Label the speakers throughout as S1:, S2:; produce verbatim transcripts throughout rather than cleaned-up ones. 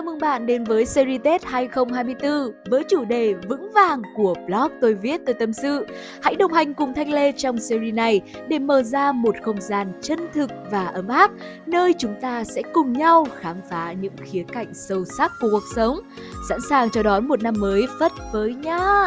S1: chào mừng bạn đến với series Tết hai không hai tư với chủ đề vững vàng của blog Tôi Viết Tôi Tâm Sự. Hãy đồng hành cùng Thanh Lê trong series này để mở ra một không gian chân thực và ấm áp, nơi chúng ta sẽ cùng nhau khám phá những khía cạnh sâu sắc của cuộc sống. Sẵn sàng chào đón một năm mới phất phới nhá!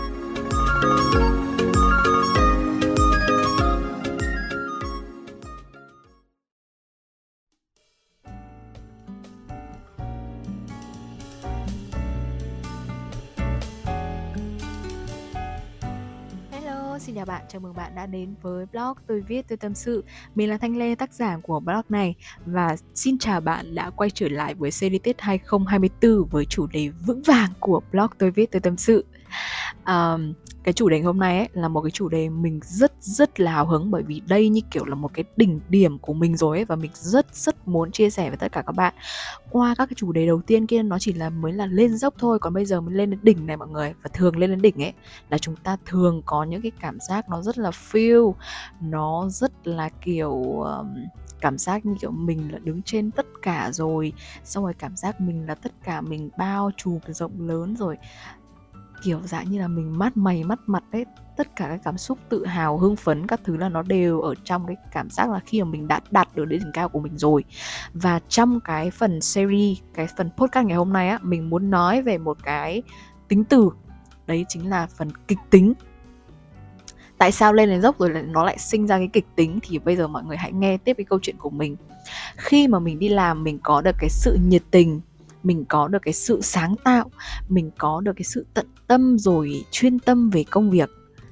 S1: Xin chào bạn, chào mừng bạn đã đến với blog Tôi Viết Tôi Tâm Sự. Mình là Thanh Lê, tác giả của blog này. Và xin chào bạn đã quay trở lại với series Tết hai không hai tư với chủ đề vững vàng của blog Tôi Viết Tôi Tâm Sự. um, Cái chủ đề hôm nay ấy là một cái chủ đề mình rất rất là hào hứng, bởi vì đây như kiểu là một cái đỉnh điểm của mình rồi ấy, và mình rất rất muốn chia sẻ với tất cả các bạn. Qua các cái chủ đề đầu tiên kia nó chỉ là mới là lên dốc thôi, còn bây giờ mới lên đến đỉnh này mọi người. Và thường lên đến đỉnh ấy là chúng ta thường có những cái cảm giác nó rất là feel, nó rất là kiểu um, cảm giác như kiểu mình là đứng trên tất cả rồi, xong rồi cảm giác mình là tất cả, mình bao trùm rộng lớn rồi, kiểu dạng như là mình mát mày mắt mặt ấy. Tất cả các cảm xúc tự hào, hưng phấn các thứ là nó đều ở trong cái cảm giác là khi mà mình đã đạt được đến đỉnh cao của mình rồi. Và trong cái phần series, cái phần podcast ngày hôm nay á, mình muốn nói về một cái tính từ, đấy chính là phần kịch tính. Tại sao lên đến dốc rồi nó lại sinh ra cái kịch tính, thì bây giờ mọi người hãy nghe tiếp cái câu chuyện của mình. Khi mà mình đi làm, mình có được cái sự nhiệt tình, mình có được cái sự sáng tạo, mình có được cái sự tận tâm rồi chuyên tâm về công việc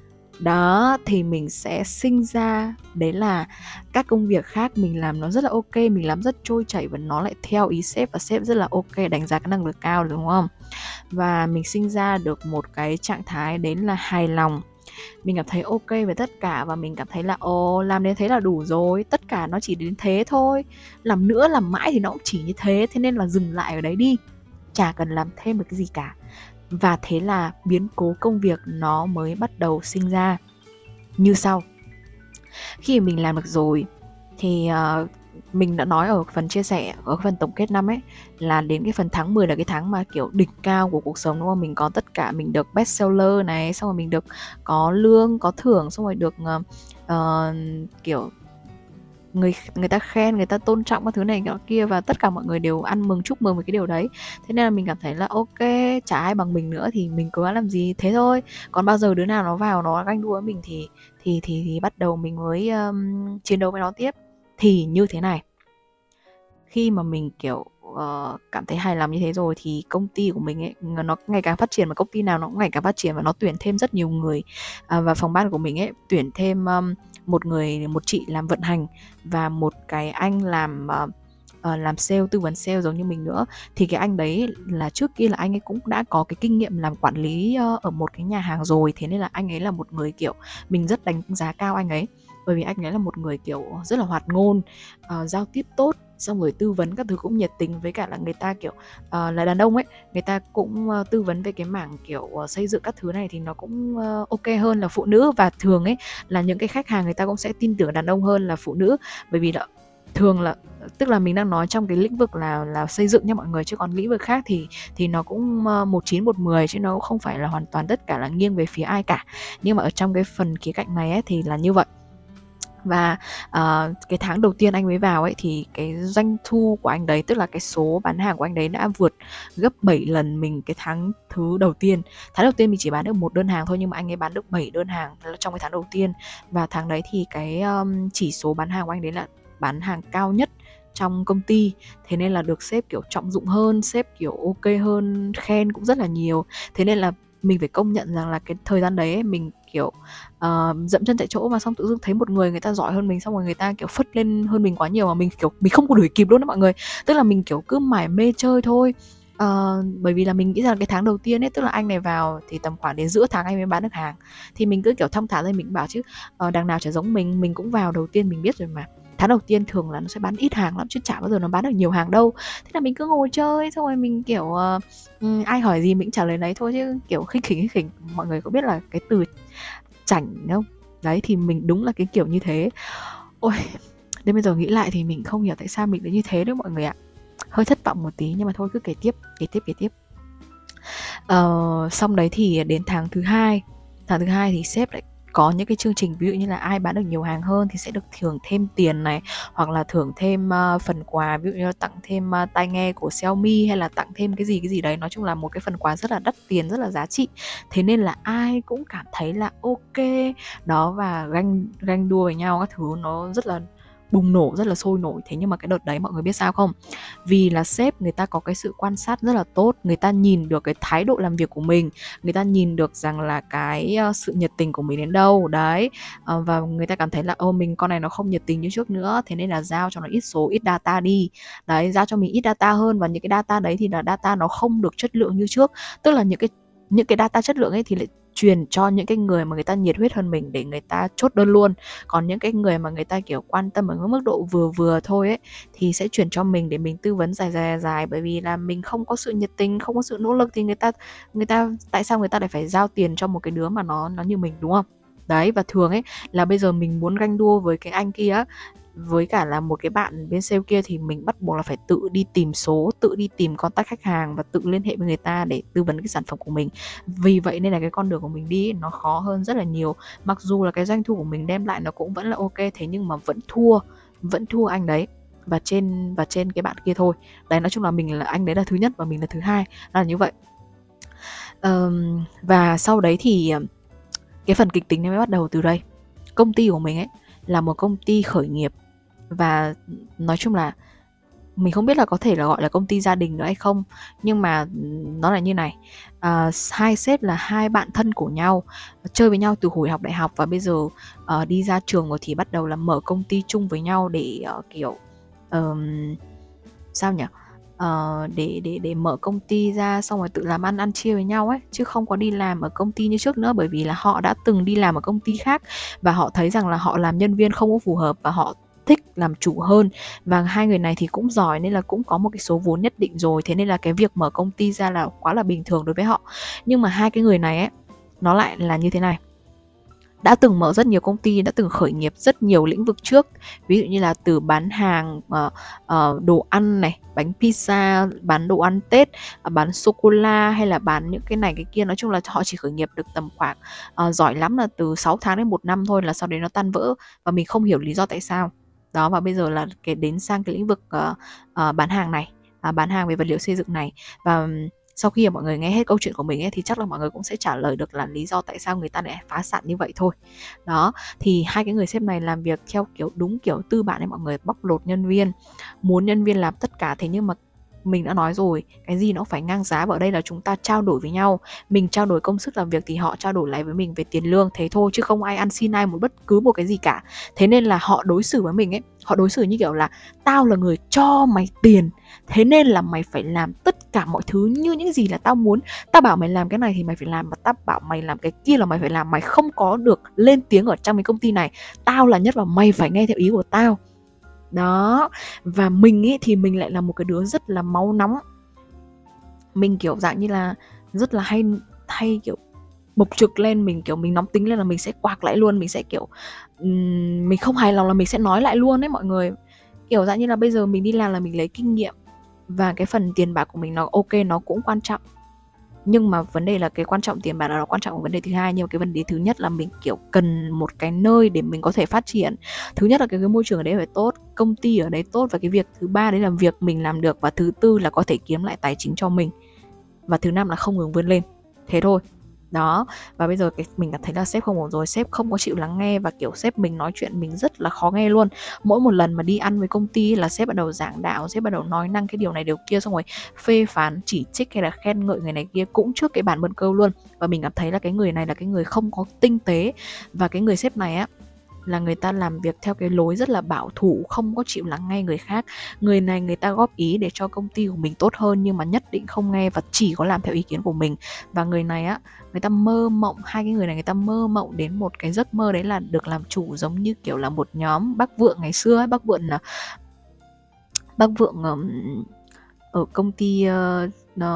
S1: đó, thì mình sẽ sinh ra đấy là các công việc khác mình làm nó rất là ok, mình làm rất trôi chảy và nó lại theo ý sếp, và sếp rất là ok, đánh giá cái năng lực cao, đúng không? Và mình sinh ra được một cái trạng thái đấy là hài lòng. Mình cảm thấy ok với tất cả, và mình cảm thấy là ồ, làm đến thế là đủ rồi, tất cả nó chỉ đến thế thôi, làm nữa làm mãi thì nó cũng chỉ như thế, thế nên là dừng lại ở đấy đi, chả cần làm thêm được cái gì cả. Và thế là biến cố công việc nó mới bắt đầu sinh ra như sau. Khi mình làm được rồi thì uh, mình đã nói ở phần chia sẻ, ở phần tổng kết năm ấy, là đến cái phần tháng mười là cái tháng mà kiểu đỉnh cao của cuộc sống, đúng không? Mình có tất cả, mình được bestseller này, xong rồi mình được có lương, có thưởng, xong rồi được uh, uh, kiểu người người ta khen, người ta tôn trọng các thứ này cái kia, và tất cả mọi người đều ăn mừng chúc mừng về cái điều đấy. Thế nên là mình cảm thấy là ok, chả ai bằng mình nữa thì mình cố gắng làm gì thế thôi. Còn bao giờ đứa nào nó vào nó ganh đua với mình thì thì thì thì bắt đầu mình mới um, chiến đấu với nó tiếp. Thì như thế này, khi mà mình kiểu uh, cảm thấy hài lòng như thế rồi thì công ty của mình ấy nó ngày càng phát triển, và công ty nào nó cũng ngày càng phát triển, và nó tuyển thêm rất nhiều người. uh, và phòng ban của mình ấy tuyển thêm um, một người, một chị làm vận hành, và một cái anh làm uh, uh, làm sale, tư vấn sale giống như mình nữa. Thì cái anh đấy là trước kia là anh ấy cũng đã có cái kinh nghiệm làm quản lý uh, ở một cái nhà hàng rồi. Thế nên là anh ấy là một người kiểu mình rất đánh giá cao anh ấy, bởi vì anh ấy là một người kiểu rất là hoạt ngôn, uh, giao tiếp tốt, xong rồi tư vấn các thứ cũng nhiệt tình. Với cả là người ta kiểu uh, là đàn ông ấy, người ta cũng uh, tư vấn về cái mảng kiểu uh, xây dựng các thứ này thì nó cũng uh, ok hơn là phụ nữ. Và thường ấy là những cái khách hàng người ta cũng sẽ tin tưởng đàn ông hơn là phụ nữ, bởi vì là thường là, tức là mình đang nói trong cái lĩnh vực là là xây dựng nha mọi người, chứ còn lĩnh vực khác thì thì nó cũng một chín một mười, chứ nó cũng không phải là hoàn toàn tất cả là nghiêng về phía ai cả. Nhưng mà ở trong cái phần khía cạnh này ấy thì là như vậy. Và uh, cái tháng đầu tiên anh mới vào ấy thì cái doanh thu của anh đấy, tức là cái số bán hàng của anh đấy đã vượt gấp bảy lần mình cái tháng thứ đầu tiên. Tháng đầu tiên mình chỉ bán được một đơn hàng thôi, nhưng mà anh ấy bán được bảy đơn hàng trong cái tháng đầu tiên. Và tháng đấy thì cái um, chỉ số bán hàng của anh đấy là bán hàng cao nhất trong công ty. Thế nên là được sếp kiểu trọng dụng hơn, sếp kiểu ok hơn, khen cũng rất là nhiều. Thế nên là mình phải công nhận rằng là cái thời gian đấy ấy, mình kiểu uh, dậm chân tại chỗ, mà xong tự dưng thấy một người người ta giỏi hơn mình, xong rồi người ta kiểu phất lên hơn mình quá nhiều, mà mình kiểu mình không có đuổi kịp luôn đó mọi người. Tức là mình kiểu cứ mải mê chơi thôi. Uh, bởi vì là mình nghĩ rằng cái tháng đầu tiên ấy, tức là anh này vào thì tầm khoảng đến giữa tháng anh mới bán được hàng, thì mình cứ kiểu thong thả lên, mình bảo chứ uh, đằng nào chả giống mình, mình cũng vào đầu tiên mình biết rồi mà. Tháng đầu tiên thường là nó sẽ bán ít hàng lắm, chứ chả bao giờ nó bán được nhiều hàng đâu. Thế là mình cứ ngồi chơi, xong rồi mình kiểu uh, um, ai hỏi gì mình trả lời đấy thôi, chứ kiểu khinh khỉnh khinh khỉnh. Mọi người có biết là cái từ chảnh không? Đấy, thì mình đúng là cái kiểu như thế. Ôi, đến bây giờ nghĩ lại thì mình không hiểu tại sao mình lại như thế đấy mọi người ạ. hơi thất vọng một tí, nhưng mà thôi cứ kể tiếp, kể tiếp, kể tiếp. Ờ, xong đấy thì đến tháng thứ hai, tháng thứ hai thì sếp lại có những cái chương trình, ví dụ như là ai bán được nhiều hàng hơn thì sẽ được thưởng thêm tiền này, hoặc là thưởng thêm uh, phần quà, ví dụ như là tặng thêm uh, tai nghe của Xiaomi, hay là tặng thêm cái gì cái gì đấy, nói chung là một cái phần quà rất là đắt tiền, rất là giá trị. Thế nên là ai cũng cảm thấy là ok đó, và ganh ganh đua với nhau các thứ, nó rất là bùng nổ, rất là sôi nổi. Thế nhưng mà cái đợt đấy mọi người biết sao không? Vì là sếp người ta có cái sự quan sát rất là tốt, người ta nhìn được cái thái độ làm việc của mình, người ta nhìn được rằng là cái uh, sự nhiệt tình của mình đến đâu đấy, uh, và người ta cảm thấy là ô mình con này nó không nhiệt tình như trước nữa, thế nên là giao cho nó ít số, ít data đi đấy, giao cho mình ít data hơn, và những cái data đấy thì là data nó không được chất lượng như trước, tức là những cái những cái data chất lượng ấy thì lại truyền cho những cái người mà người ta nhiệt huyết hơn mình để người ta chốt đơn luôn. Còn những cái người mà người ta kiểu quan tâm ở mức độ vừa vừa thôi ấy thì sẽ chuyển cho mình để mình tư vấn dài dài dài, bởi vì là mình không có sự nhiệt tình, không có sự nỗ lực thì người ta người ta tại sao người ta lại phải giao tiền cho một cái đứa mà nó nó như mình, đúng không? Đấy, và thường ấy là bây giờ mình muốn ganh đua với cái anh kia với cả là một cái bạn bên sale kia thì mình bắt buộc là phải tự đi tìm số, tự đi tìm contact khách hàng và tự liên hệ với người ta để tư vấn cái sản phẩm của mình. Vì vậy nên là cái con đường của mình đi nó khó hơn rất là nhiều. Mặc dù là cái doanh thu của mình đem lại nó cũng vẫn là ok, thế nhưng mà vẫn thua, vẫn thua anh đấy và trên và trên cái bạn kia thôi. Đấy, nói chung là mình là anh đấy là thứ nhất và mình là thứ hai, là như vậy. Um, và sau đấy thì cái phần kịch tính nó mới bắt đầu từ đây. Công ty của mình ấy là một công ty khởi nghiệp, và nói chung là mình không biết là có thể là gọi là công ty gia đình nữa hay không, nhưng mà nó là như này. À, hai sếp là hai bạn thân của nhau, chơi với nhau từ hồi học đại học, và bây giờ uh, đi ra trường rồi thì bắt đầu là mở công ty chung với nhau để uh, kiểu um, sao nhỉ? Uh, để để để mở công ty ra xong rồi tự làm ăn ăn chia với nhau ấy, chứ không có đi làm ở công ty như trước nữa, bởi vì là họ đã từng đi làm ở công ty khác và họ thấy rằng là họ làm nhân viên không có phù hợp và họ thích làm chủ hơn. Và hai người này thì cũng giỏi nên là cũng có một cái số vốn nhất định rồi, thế nên là cái việc mở công ty ra là quá là bình thường đối với họ. Nhưng mà hai cái người này ấy, nó lại là như thế này. Đã từng mở rất nhiều công ty, đã từng khởi nghiệp rất nhiều lĩnh vực trước, ví dụ như là từ bán hàng uh, uh, đồ ăn này, bánh pizza, bán đồ ăn Tết, uh, bán sô-cô-la, hay là bán những cái này cái kia. Nói chung là họ chỉ khởi nghiệp được tầm khoảng uh, giỏi lắm là từ sáu tháng đến một năm thôi, là sau đấy nó tan vỡ và mình không hiểu lý do tại sao. Đó, và bây giờ là cái đến sang cái lĩnh vực uh, uh, bán hàng này, uh, bán hàng về vật liệu xây dựng này. Và sau khi mà mọi người nghe hết câu chuyện của mình ấy, thì chắc là mọi người cũng sẽ trả lời được là lý do tại sao người ta lại phá sản như vậy thôi. Đó, thì hai cái người sếp này làm việc theo kiểu đúng kiểu tư bản ấy, mọi người bóc lột nhân viên, muốn nhân viên làm tất cả. Thế nhưng mà mình đã nói rồi, cái gì nó phải ngang giá, và ở đây là chúng ta trao đổi với nhau. Mình trao đổi công sức làm việc thì họ trao đổi lại với mình về tiền lương, thế thôi, chứ không ai ăn xin ai một bất cứ một cái gì cả. Thế nên là họ đối xử với mình ấy, họ đối xử như kiểu là tao là người cho mày tiền, thế nên là mày phải làm tất cả mọi thứ như những gì là tao muốn. Tao bảo mày làm cái này thì mày phải làm, và tao bảo mày làm cái kia là mày phải làm. Mày không có được lên tiếng ở trong cái công ty này, tao là nhất và mày phải nghe theo ý của tao. Đó, và mình ấy thì mình lại là một cái đứa rất là máu nóng. Mình kiểu dạng như là rất là hay hay kiểu bộc trực lên, mình kiểu mình nóng tính lên là mình sẽ quạc lại luôn, mình sẽ kiểu um, mình không hài lòng là mình sẽ nói lại luôn ấy mọi người. Kiểu dạng như là bây giờ mình đi làm là mình lấy kinh nghiệm, và cái phần tiền bạc của mình nó ok, nó cũng quan trọng. Nhưng mà vấn đề là cái quan trọng tiền bạc là nó quan trọng của vấn đề thứ hai. Nhưng mà cái vấn đề thứ nhất là mình kiểu cần một cái nơi để mình có thể phát triển. Thứ nhất là cái, cái môi trường ở đấy phải tốt, công ty ở đấy tốt, và cái việc thứ ba đấy là việc mình làm được, và thứ tư là có thể kiếm lại tài chính cho mình, và thứ năm là không ngừng vươn lên. Thế thôi. Đó, và bây giờ cái mình cảm thấy là sếp không ổn rồi. Sếp không có chịu lắng nghe, và kiểu sếp mình nói chuyện mình rất là khó nghe luôn. Mỗi một lần mà đi ăn với công ty là sếp bắt đầu giảng đạo, sếp bắt đầu nói năng cái điều này điều kia, xong rồi phê phán, chỉ trích hay là khen ngợi người này kia cũng trước cái bàn bận câu luôn. Và mình cảm thấy là cái người này là cái người không có tinh tế. Và cái người sếp này á, là người ta làm việc theo cái lối rất là bảo thủ, không có chịu lắng nghe người khác. Người này người ta góp ý để cho công ty của mình tốt hơn, nhưng mà nhất định không nghe và chỉ có làm theo ý kiến của mình. Và người này á, người ta mơ mộng, hai cái người này người ta mơ mộng đến một cái giấc mơ đấy là được làm chủ, giống như kiểu là một nhóm Bác Vượng ngày xưa ấy. Bác Vượng là Bác Vượng um, ở công ty uh, uh,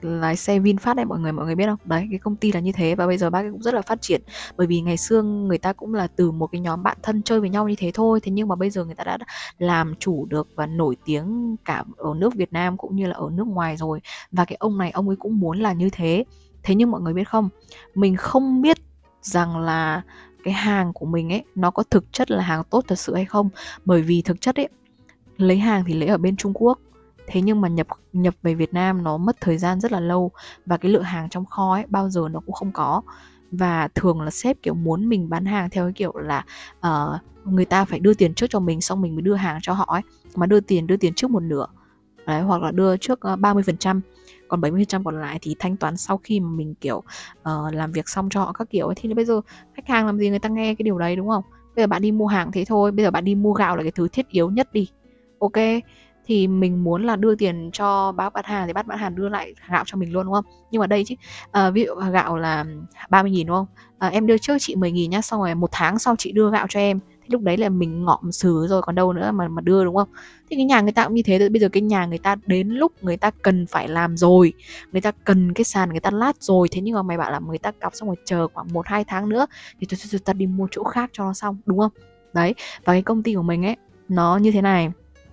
S1: lái xe VinFast này mọi người, mọi người biết không? Đấy, cái công ty là như thế. Và bây giờ bác ấy cũng rất là phát triển. Bởi vì ngày xưa người ta cũng là từ một cái nhóm bạn thân chơi với nhau như thế thôi. Thế nhưng mà bây giờ người ta đã làm chủ được và nổi tiếng cả ở nước Việt Nam cũng như là ở nước ngoài rồi. Và cái ông này ông ấy cũng muốn là như thế. Thế nhưng mọi người biết không, mình không biết rằng là cái hàng của mình ấy nó có thực chất là hàng tốt thật sự hay không. Bởi vì thực chất ấy, lấy hàng thì lấy ở bên Trung Quốc, thế nhưng mà nhập nhập về Việt Nam nó mất thời gian rất là lâu. Và cái lượng hàng trong kho ấy bao giờ nó cũng không có. Và thường là sếp kiểu muốn mình bán hàng theo cái kiểu là uh, người ta phải đưa tiền trước cho mình, xong mình mới đưa hàng cho họ ấy. Mà đưa tiền đưa tiền trước một nửa. Đấy, hoặc là đưa trước uh, ba mươi phần trăm, còn bảy mươi phần trăm còn lại thì thanh toán sau khi mà mình kiểu uh, làm việc xong cho họ các kiểu ấy. Thì bây giờ khách hàng làm gì người ta nghe cái điều đấy, đúng không? Bây giờ bạn đi mua hàng thế thôi, bây giờ bạn đi mua gạo là cái thứ thiết yếu nhất đi, ok, thì mình muốn là đưa tiền cho bác bán hàng thì bác bán hàng đưa lại gạo cho mình luôn, đúng không? Nhưng mà đây chứ à, ví dụ gạo là ba mươi nghìn đúng không, à, em đưa trước chị mười nghìn nhá, xong rồi một tháng sau chị đưa gạo cho em, thì lúc đấy là mình ngọm sừ rồi còn đâu nữa mà mà đưa, đúng không? Thì cái nhà người ta cũng như thế. Bây giờ cái nhà người ta đến lúc người ta cần phải làm rồi, người ta cần cái sàn người ta lát rồi, thế nhưng mà mày bảo là người ta cọc xong rồi chờ khoảng một hai tháng nữa thì thôi, thôi, thôi ta đi mua chỗ khác cho nó xong, đúng không? Đấy, và cái công ty của mình ấy nó như thế này,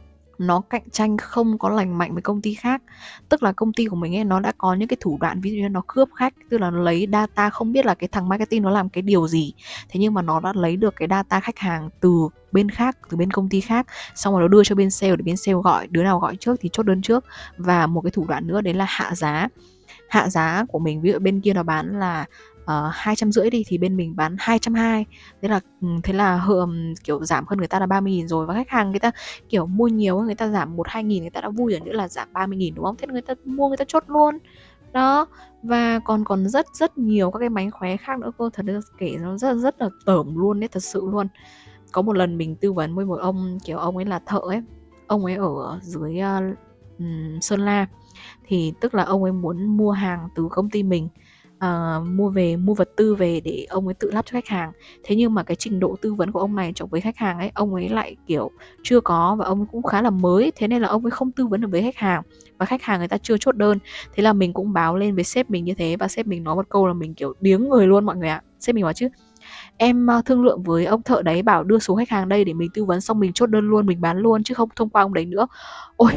S1: nó cạnh tranh không có lành mạnh với công ty khác. Tức là công ty của mình ấy nó đã có những cái thủ đoạn, ví dụ như nó cướp khách, tức là nó lấy data, không biết là cái thằng marketing nó làm cái điều gì, thế nhưng mà nó đã lấy được cái data khách hàng từ bên khác, từ bên công ty khác, xong rồi nó đưa cho bên sale để bên sale gọi, đứa nào gọi trước thì chốt đơn trước. Và một cái thủ đoạn nữa đấy là hạ giá. Hạ giá của mình, ví dụ bên kia nó bán là Uh, hai trăm rưỡi đi thì bên mình bán hai trăm hai mươi. Thế là thế là um, kiểu giảm hơn người ta là ba mươi nghìn rồi. Và khách hàng người ta kiểu mua nhiều, người ta giảm một hai nghìn người ta đã vui rồi, nữa là giảm ba mươi nghìn, đúng không? Thế người ta mua, người ta chốt luôn. Đó, và còn còn rất rất nhiều các cái mánh khóe khác nữa cô, thật là kể nó rất rất là tởm luôn đấy, thật sự luôn. Có một lần mình tư vấn với một ông, kiểu ông ấy là thợ ấy, ông ấy ở dưới uh, um, Sơn La. Thì tức là ông ấy muốn mua hàng từ công ty mình, uh, mua về mua vật tư về để ông ấy tự lắp cho khách hàng. Thế nhưng mà cái trình độ tư vấn của ông này với khách hàng ấy, ông ấy lại kiểu chưa có, và ông ấy cũng khá là mới, thế nên là ông ấy không tư vấn được với khách hàng, và khách hàng người ta chưa chốt đơn. Thế là mình cũng báo lên với sếp mình như thế, và sếp mình nói một câu là mình kiểu điếng người luôn mọi người ạ. Sếp mình bảo chứ em thương lượng với ông thợ đấy, bảo đưa số khách hàng đây để mình tư vấn, xong mình chốt đơn luôn, mình bán luôn, chứ không thông qua ông đấy nữa. Ôi,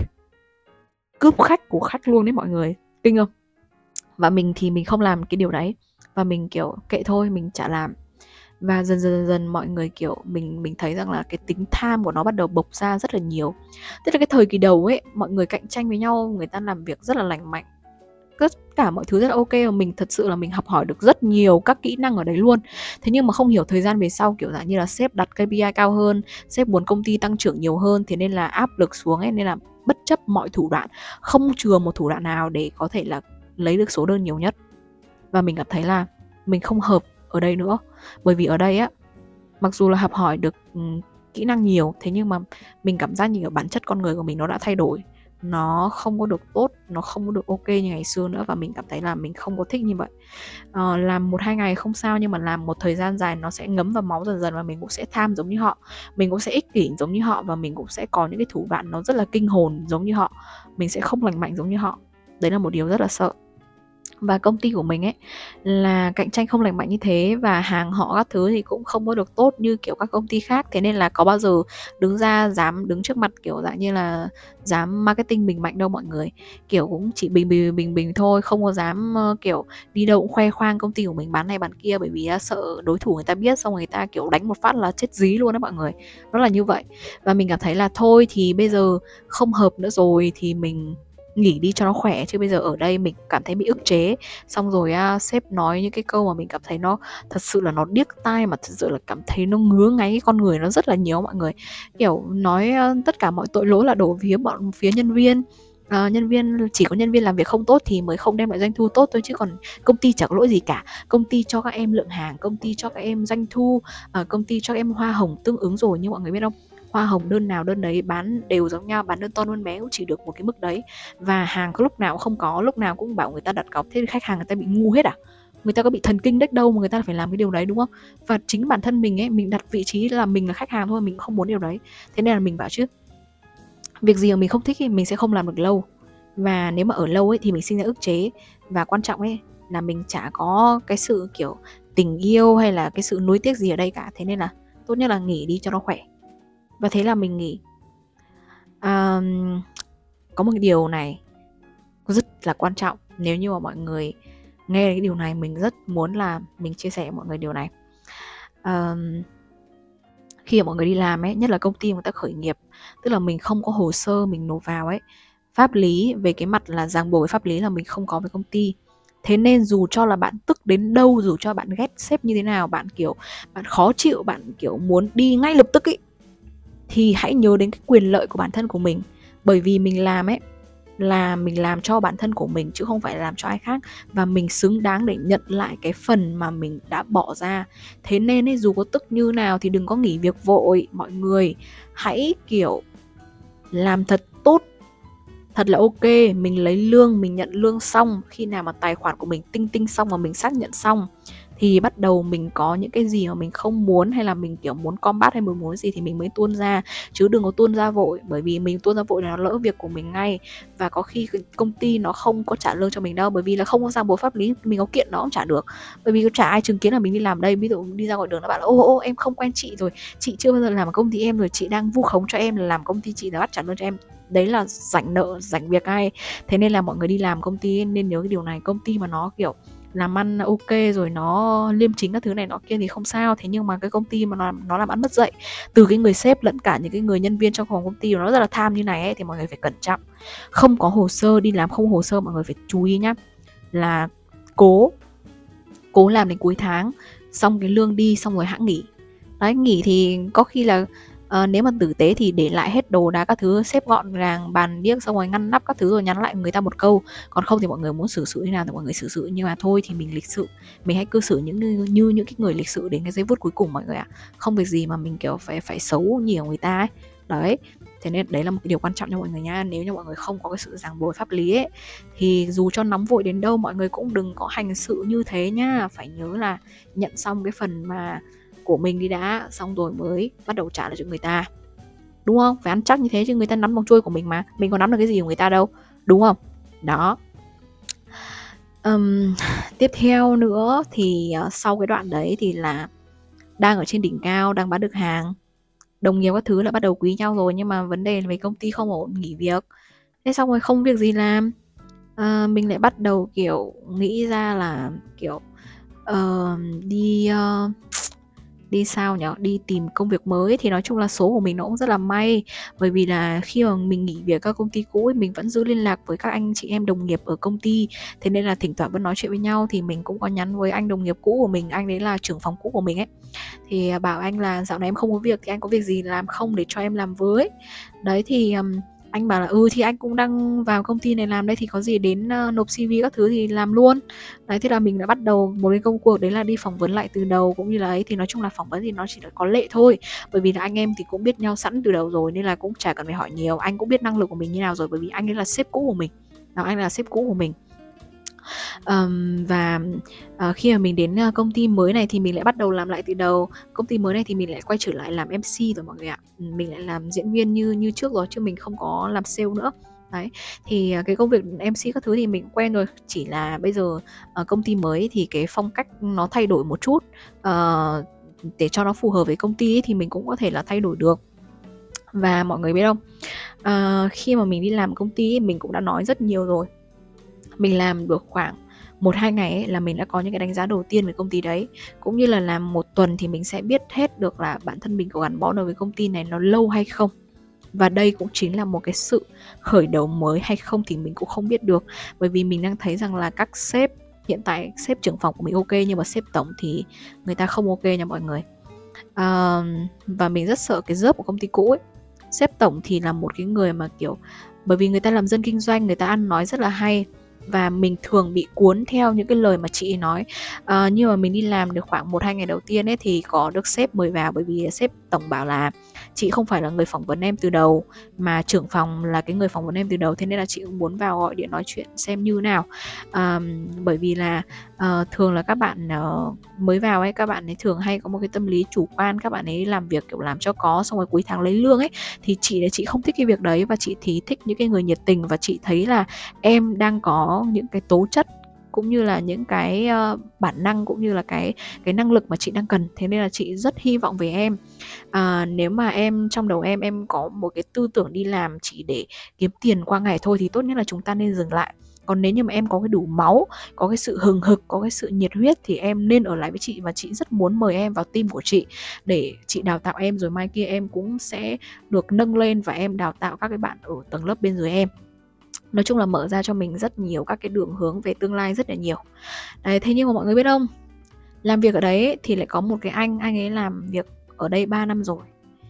S1: cướp khách của khách luôn đấy mọi người, kinh không? Và mình thì mình không làm cái điều đấy, và mình kiểu kệ thôi, mình chả làm. Và dần dần dần mọi người kiểu mình mình thấy rằng là cái tính tham của nó bắt đầu bộc ra rất là nhiều. Tức là cái thời kỳ đầu ấy, mọi người cạnh tranh với nhau, người ta làm việc rất là lành mạnh, tất cả mọi thứ rất là ok, và mình thật sự là mình học hỏi được rất nhiều các kỹ năng ở đấy luôn. Thế nhưng mà không hiểu thời gian về sau, kiểu dạng như là sếp đặt ca pê i cao hơn, sếp muốn công ty tăng trưởng nhiều hơn, thế nên là áp lực xuống ấy, nên là bất chấp mọi thủ đoạn, không chừa một thủ đoạn nào để có thể là lấy được số đơn nhiều nhất. Và mình cảm thấy là mình không hợp ở đây nữa. Bởi vì ở đây á, mặc dù là học hỏi được um, kỹ năng nhiều, thế nhưng mà mình cảm giác như bản chất con người của mình nó đã thay đổi, nó không có được tốt, nó không có được ok như ngày xưa nữa. Và mình cảm thấy là mình không có thích như vậy. uh, Làm một hai ngày không sao, nhưng mà làm một thời gian dài nó sẽ ngấm vào máu dần dần, và mình cũng sẽ tham giống như họ, mình cũng sẽ ích kỷ giống như họ, và mình cũng sẽ có những cái thủ đoạn nó rất là kinh hồn giống như họ, mình sẽ không lành mạnh giống như họ. Đấy là một điều rất là sợ. Và công ty của mình ấy là cạnh tranh không lành mạnh như thế, và hàng họ các thứ thì cũng không có được tốt như kiểu các công ty khác. Thế nên là có bao giờ đứng ra dám đứng trước mặt kiểu dạng như là dám marketing mình mạnh đâu mọi người. Kiểu cũng chỉ bình bình bình bình thôi, không có dám uh, kiểu đi đâu cũng khoe khoang công ty của mình bán này bán kia, bởi vì uh, sợ đối thủ người ta biết, xong người ta kiểu đánh một phát là chết dí luôn đó mọi người. Nó là như vậy. Và mình cảm thấy là thôi thì bây giờ không hợp nữa rồi thì mình nghỉ đi cho nó khỏe, chứ bây giờ ở đây mình cảm thấy bị ức chế. Xong rồi à, sếp nói những cái câu mà mình cảm thấy nó thật sự là nó điếc tai, mà thật sự là cảm thấy nó ngứa ngáy cái con người nó rất là nhiều mọi người. Kiểu nói à, tất cả mọi tội lỗi là đổ phía bọn phía nhân viên. À, nhân viên chỉ có nhân viên làm việc không tốt thì mới không đem lại doanh thu tốt thôi, chứ còn công ty chẳng có lỗi gì cả. Công ty cho các em lượng hàng, công ty cho các em doanh thu, à, công ty cho các em hoa hồng tương ứng rồi. Nhưng mọi người biết không, hoa hồng đơn nào đơn đấy bán đều giống nhau, bán đơn to đơn bé cũng chỉ được một cái mức đấy, và hàng có lúc nào cũng không có, lúc nào cũng bảo người ta đặt cọc. Thế thì khách hàng người ta bị ngu hết à? Người ta có bị thần kinh đếch đâu mà người ta phải làm cái điều đấy, đúng không? Và chính bản thân mình ấy, mình đặt vị trí là mình là khách hàng thôi, mình không muốn điều đấy. Thế nên là mình bảo chứ việc gì mà mình không thích thì mình sẽ không làm được lâu. Và nếu mà ở lâu ấy thì mình sinh ra ức chế. Và quan trọng ấy là mình chả có cái sự kiểu tình yêu hay là cái sự nuối tiếc gì ở đây cả. Thế nên là tốt nhất là nghỉ đi cho nó khỏe. Và thế là mình nghỉ. à, Có một cái điều này rất là quan trọng. Nếu như mà mọi người nghe cái điều này, mình rất muốn là mình chia sẻ với mọi người điều này. à, Khi mà mọi người đi làm ấy, nhất là công ty người ta khởi nghiệp, tức là mình không có hồ sơ mình nộp vào ấy, pháp lý về cái mặt là ràng buộc với pháp lý là mình không có với công ty. Thế nên dù cho là bạn tức đến đâu, dù cho bạn ghét sếp như thế nào, bạn kiểu bạn khó chịu, bạn kiểu muốn đi ngay lập tức ấy, thì hãy nhớ đến cái quyền lợi của bản thân của mình. Bởi vì mình làm ấy là mình làm cho bản thân của mình chứ không phải làm cho ai khác, và mình xứng đáng để nhận lại cái phần mà mình đã bỏ ra. Thế nên ấy, dù có tức như nào thì đừng có nghỉ việc vội mọi người. Hãy kiểu làm thật tốt, thật là ok. Mình lấy lương, mình nhận lương xong, khi nào mà tài khoản của mình tinh tinh xong và mình xác nhận xong thì bắt đầu mình có những cái gì mà mình không muốn, hay là mình kiểu muốn combat hay mình muốn gì thì mình mới tuôn ra, chứ đừng có tuôn ra vội. Bởi vì mình tuôn ra vội là nó lỡ việc của mình ngay, và có khi công ty nó không có trả lương cho mình đâu, bởi vì là không có ràng buộc pháp lý, mình có kiện nó cũng trả được. Bởi vì chả ai chứng kiến là mình đi làm đây. Ví dụ đi ra ngoài đường nó bảo là ô ô em không quen chị rồi, chị chưa bao giờ làm ở công ty em rồi, chị đang vu khống cho em là làm công ty chị là bắt trả lương cho em. Đấy là rảnh nợ rảnh việc ai. Thế nên là mọi người đi làm công ty ấy, nên nhớ cái điều này. Công ty mà nó kiểu làm ăn ok rồi, nó liêm chính các thứ này nọ kia thì không sao. Thế nhưng mà cái công ty mà nó, nó làm ăn mất dạy, từ cái người sếp lẫn cả những cái người nhân viên trong phòng công ty nó rất là tham như này ấy, thì mọi người phải cẩn trọng. Không có hồ sơ, đi làm không hồ sơ, mọi người phải chú ý nhá. Là cố cố làm đến cuối tháng, xong cái lương đi, xong rồi hãng nghỉ. Đấy, nghỉ thì có khi là uh, nếu mà tử tế thì để lại hết đồ đạc các thứ, xếp gọn gàng bàn điếc, xong rồi ngăn nắp các thứ, rồi nhắn lại người ta một câu. Còn không thì mọi người muốn xử sự như nào thì mọi người xử sự, nhưng mà thôi thì mình lịch sự, mình hãy cư xử những như, như những cái người lịch sự đến cái giây phút cuối cùng mọi người ạ. Không việc gì mà mình kiểu phải phải xấu nhiều người ta ấy. Đấy, thế nên đấy là một cái điều quan trọng cho mọi người nha. Nếu như mọi người không có cái sự ràng buộc pháp lý ấy, thì dù cho nóng vội đến đâu, mọi người cũng đừng có hành sự như thế nhá. Phải nhớ là nhận xong cái phần mà của mình đi đã, xong rồi mới bắt đầu trả lại cho người ta, đúng không? Phải ăn chắc như thế chứ, người ta nắm vòng trôi của mình mà, mình có nắm được cái gì của người ta đâu, đúng không? Đó. um, Tiếp theo nữa thì uh, sau cái đoạn đấy thì là đang ở trên đỉnh cao, đang bán được hàng, đồng nghiệp các thứ là bắt đầu quý nhau rồi, nhưng mà vấn đề là về công ty không ổn, nghỉ việc. Thế xong rồi không việc gì làm, à, mình lại bắt đầu kiểu nghĩ ra là kiểu uh, đi uh, đi sao nhở, đi tìm công việc mới. Thì nói chung là số của mình nó cũng rất là may, bởi vì là khi mà mình nghỉ việc các công ty cũ ấy, mình vẫn giữ liên lạc với các anh chị em đồng nghiệp ở công ty. Thế nên là thỉnh thoảng vẫn nói chuyện với nhau. Thì mình cũng có nhắn với anh đồng nghiệp cũ của mình, anh đấy là trưởng phòng cũ của mình ấy, thì bảo anh là dạo này em không có việc, thì anh có việc gì làm không để cho em làm với. Đấy thì um, anh bảo là ừ thì anh cũng đang vào công ty này làm đây, thì có gì đến uh, nộp xê vê các thứ thì làm luôn. Đấy, thế là mình đã bắt đầu một cái công cuộc đấy là đi phỏng vấn lại từ đầu, cũng như là ấy. Thì nói chung là phỏng vấn thì nó chỉ là có lệ thôi, bởi vì là anh em thì cũng biết nhau sẵn từ đầu rồi, nên là cũng chả cần phải hỏi nhiều. Anh cũng biết năng lực của mình như nào rồi, bởi vì anh ấy là sếp cũ của mình. Đó, anh là sếp cũ của mình. Um, và uh, khi mà mình đến uh, công ty mới này thì mình lại bắt đầu làm lại từ đầu. Công ty mới này thì mình lại quay trở lại làm em xê rồi mọi người ạ. Mình lại làm diễn viên như như trước rồi, chứ mình không có làm sale nữa. Đấy, thì uh, cái công việc em xê các thứ thì mình quen rồi. Chỉ là bây giờ uh, công ty mới thì cái phong cách nó thay đổi một chút, uh, để cho nó phù hợp với công ty ấy, thì mình cũng có thể là thay đổi được. Và mọi người biết không, uh, khi mà mình đi làm công ty ấy, mình cũng đã nói rất nhiều rồi. Mình làm được khoảng một hai ngày ấy, là mình đã có những cái đánh giá đầu tiên về công ty đấy. Cũng như là làm một tuần thì mình sẽ biết hết được là bản thân mình có gắn bó được với công ty này nó lâu hay không. Và đây cũng chính là một cái sự khởi đầu mới hay không thì mình cũng không biết được. Bởi vì mình đang thấy rằng là các sếp, hiện tại sếp trưởng phòng của mình ok, nhưng mà sếp tổng thì người ta không ok nha mọi người. à, Và mình rất sợ cái job của công ty cũ ấy. Sếp tổng thì là một cái người mà kiểu, bởi vì người ta làm dân kinh doanh, người ta ăn nói rất là hay, và mình thường bị cuốn theo những cái lời mà chị ấy nói. à, Nhưng mà mình đi làm được khoảng một hai ngày đầu tiên ấy thì có được sếp mời vào, bởi vì sếp tổng bảo là chị không phải là người phỏng vấn em từ đầu, mà trưởng phòng là cái người phỏng vấn em từ đầu. Thế nên là chị cũng muốn vào gọi điện nói chuyện xem như nào. à, Bởi vì là uh, thường là các bạn uh, mới vào ấy, các bạn ấy thường hay có một cái tâm lý chủ quan, các bạn ấy làm việc kiểu làm cho có, xong rồi cuối tháng lấy lương ấy. Thì chị là chị không thích cái việc đấy, và chị thì thích những cái người nhiệt tình, và chị thấy là em đang có những cái tố chất cũng như là những cái uh, bản năng cũng như là cái cái năng lực mà chị đang cần. Thế nên là chị rất hy vọng về em. À, nếu mà em trong đầu em em có một cái tư tưởng đi làm chỉ để kiếm tiền qua ngày thôi thì tốt nhất là chúng ta nên dừng lại. Còn nếu như mà em có cái đủ máu, có cái sự hừng hực, có cái sự nhiệt huyết thì em nên ở lại với chị, và chị rất muốn mời em vào team của chị để chị đào tạo em, rồi mai kia em cũng sẽ được nâng lên và em đào tạo các cái bạn ở tầng lớp bên dưới em. Nói chung là mở ra cho mình rất nhiều các cái đường hướng về tương lai rất là nhiều. Đấy, thế nhưng mà mọi người biết không, làm việc ở đấy thì lại có một cái anh, anh ấy làm việc ở đây ba năm rồi.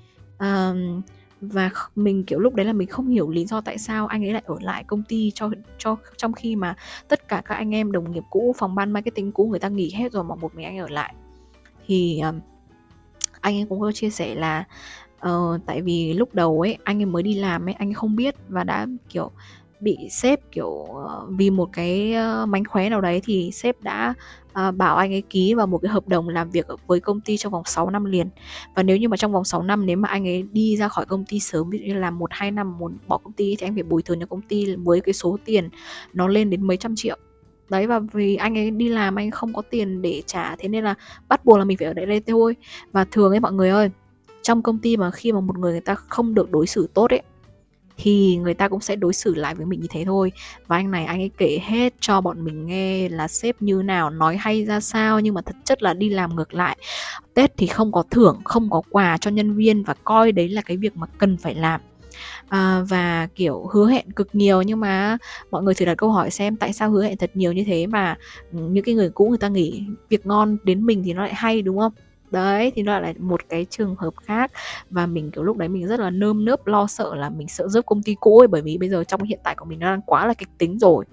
S1: À, và mình kiểu lúc đấy là mình không hiểu lý do tại sao anh ấy lại ở lại công ty cho cho trong khi mà tất cả các anh em đồng nghiệp cũ, phòng ban marketing cũ người ta nghỉ hết rồi mà một mình anh ở lại. Thì um, anh ấy cũng có chia sẻ là uh, tại vì lúc đầu ấy anh ấy mới đi làm ấy, anh ấy không biết và đã kiểu bị sếp kiểu uh, vì một cái uh, mánh khóe nào đấy thì sếp đã uh, bảo anh ấy ký vào một cái hợp đồng làm việc với công ty trong vòng sáu năm liền. Và nếu như mà trong vòng sáu năm nếu mà anh ấy đi ra khỏi công ty sớm, ví dụ như là một hai năm muốn bỏ công ty, thì anh phải bồi thường cho công ty với cái số tiền nó lên đến mấy trăm triệu. Đấy, và vì anh ấy đi làm anh không có tiền để trả, thế nên là bắt buộc là mình phải ở đây đây thôi. Và thường ấy mọi người ơi, trong công ty mà khi mà một người người ta không được đối xử tốt ấy thì người ta cũng sẽ đối xử lại với mình như thế thôi. Và anh này anh ấy kể hết cho bọn mình nghe là sếp như nào, nói hay ra sao, nhưng mà thật chất là đi làm ngược lại. Tết thì không có thưởng, không có quà cho nhân viên và coi đấy là cái việc mà cần phải làm. À, và kiểu hứa hẹn cực nhiều, nhưng mà mọi người thử đặt câu hỏi xem tại sao hứa hẹn thật nhiều như thế mà những cái người cũ người ta nghỉ việc ngon đến mình thì nó lại hay, đúng không? Đấy, thì nó lại là một cái trường hợp khác. Và mình kiểu lúc đấy mình rất là nơm nớp lo sợ là mình sợ rớt công ty cũ ấy, bởi vì bây giờ trong hiện tại của mình nó đang quá là kịch tính rồi.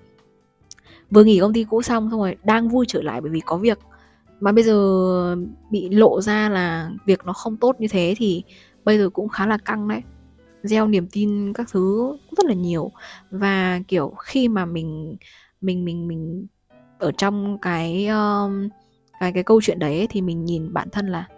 S1: Vừa nghỉ công ty cũ xong xong rồi đang vui trở lại bởi vì có việc, mà bây giờ bị lộ ra là việc nó không tốt như thế thì bây giờ cũng khá là căng đấy, gieo niềm tin các thứ rất là nhiều. Và kiểu khi mà mình mình mình mình ở trong cái um, cái cái câu chuyện đấy ấy, thì mình nhìn bản thân là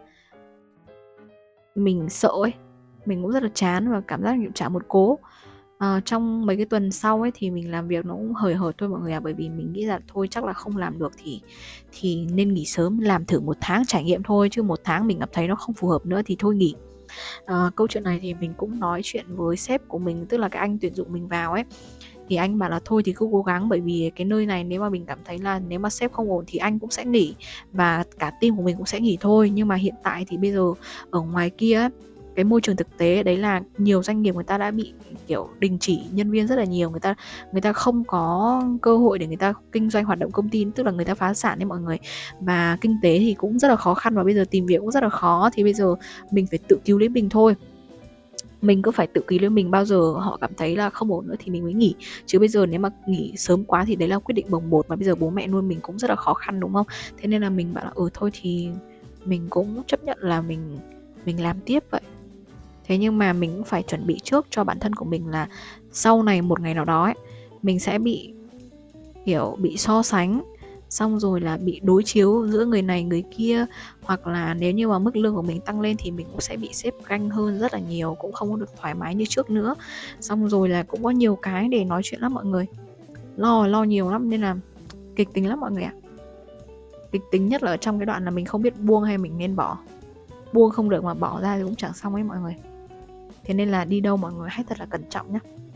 S1: mình sợ ấy, mình cũng rất là chán và cảm giác như chả một cố. À, trong mấy cái tuần sau ấy thì mình làm việc nó cũng hời hợt thôi mọi người à, bởi vì mình nghĩ là thôi chắc là không làm được thì thì nên nghỉ sớm, làm thử một tháng trải nghiệm thôi, chứ một tháng mình cảm thấy nó không phù hợp nữa thì thôi nghỉ. À, câu chuyện này thì mình cũng nói chuyện với sếp của mình, tức là cái anh tuyển dụng mình vào ấy, thì anh bảo là thôi thì cứ cố gắng, bởi vì cái nơi này nếu mà mình cảm thấy là nếu mà sếp không ổn thì anh cũng sẽ nghỉ và cả team của mình cũng sẽ nghỉ thôi. Nhưng mà hiện tại thì bây giờ ở ngoài kia cái môi trường thực tế đấy là nhiều doanh nghiệp người ta đã bị kiểu đình chỉ nhân viên rất là nhiều, người ta người ta không có cơ hội để người ta kinh doanh hoạt động công ty, tức là người ta phá sản đấy mọi người, và kinh tế thì cũng rất là khó khăn và bây giờ tìm việc cũng rất là khó. Thì bây giờ mình phải tự cứu lấy mình thôi, mình cứ phải tự cứu lấy mình, bao giờ họ cảm thấy là không ổn nữa thì mình mới nghỉ, chứ bây giờ nếu mà nghỉ sớm quá thì đấy là quyết định bồng bột, mà bây giờ bố mẹ nuôi mình cũng rất là khó khăn, đúng không? Thế nên là mình bảo là ừ thôi thì mình cũng chấp nhận là mình mình làm tiếp vậy. Thế nhưng mà mình cũng phải chuẩn bị trước cho bản thân của mình là sau này một ngày nào đó ấy, mình sẽ bị kiểu bị so sánh, xong rồi là bị đối chiếu giữa người này người kia, hoặc là nếu như mà mức lương của mình tăng lên thì mình cũng sẽ bị sếp ganh hơn rất là nhiều, cũng không có được thoải mái như trước nữa. Xong rồi là cũng có nhiều cái để nói chuyện lắm mọi người, lo lo nhiều lắm, nên là kịch tính lắm mọi người ạ. Kịch tính nhất là ở trong cái đoạn là mình không biết buông hay mình nên bỏ. Buông không được mà bỏ ra thì cũng chẳng xong ấy mọi người. Thế nên là đi đâu mọi người hãy thật là cẩn trọng nhé.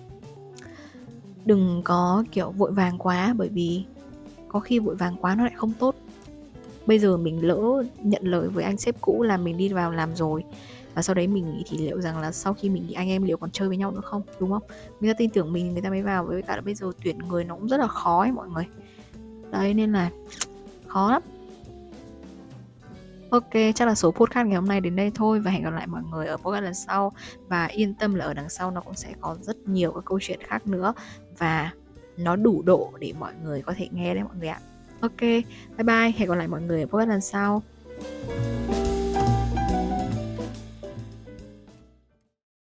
S1: Đừng có kiểu vội vàng quá, bởi vì có khi vội vàng quá nó lại không tốt. Bây giờ mình lỡ nhận lời với anh sếp cũ là mình đi vào làm rồi, và sau đấy mình nghĩ thì liệu rằng là sau khi mình nghỉ anh em liệu còn chơi với nhau nữa không, đúng không? Người ta tin tưởng mình, người ta mới vào. Với cả là bây giờ tuyển người nó cũng rất là khó ấy mọi người. Đấy nên là khó lắm. Ok, chắc là số podcast ngày hôm nay đến đây thôi, và hẹn gặp lại mọi người ở podcast lần sau. Và yên tâm là ở đằng sau nó cũng sẽ có rất nhiều các câu chuyện khác nữa, và nó đủ độ để mọi người có thể nghe đấy mọi người ạ. Ok, bye bye, hẹn gặp lại mọi người ở podcast lần sau.